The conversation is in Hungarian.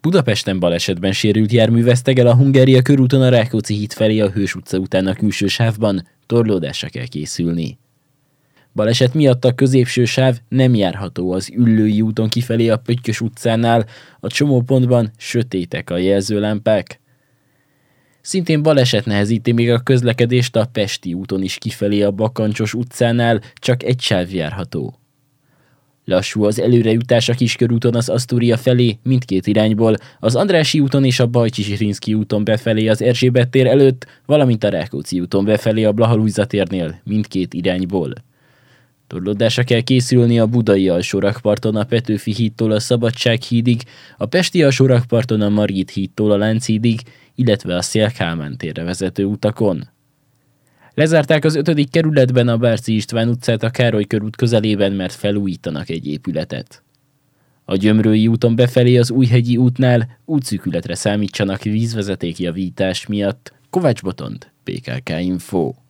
Budapesten balesetben sérült jármű vesztegel a Hungária körúton a Rákóczi híd felé a Hős utca után a külső sávban, torlódásra kell készülni. Baleset miatt a középső sáv nem járható az Üllői úton kifelé a Pöttyös utcánál, a csomópontban sötétek a jelzőlámpák. Szintén baleset nehezíti még a közlekedést a Pesti úton is kifelé a Bakancsos utcánál, csak egy sáv járható. Lassú az előrejutás a Kiskörúton az Asztúria felé mindkét irányból, az Andrássy úton és a Bajcsy-Zsirinszky úton befelé az Erzsébet tér előtt, valamint a Rákóczi úton befelé a Blaha-Lujza térnél mindkét irányból. Torlódásra kell készülni a budai alsórakparton a Petőfi hídtól a Szabadság hídig, a pesti alsórakparton a Margit hídtól a Lánchídig, illetve a Széll-Kálmán térre vezető utakon. Lezárták az 5. kerületben a Bárci István utcát a Károly körút közelében, mert felújítanak egy épületet. A Gyömrői úton befelé az Újhegyi útnál útszűkületre számítsanak vízvezetékjavítás miatt. Kovács Botond, PKK Info.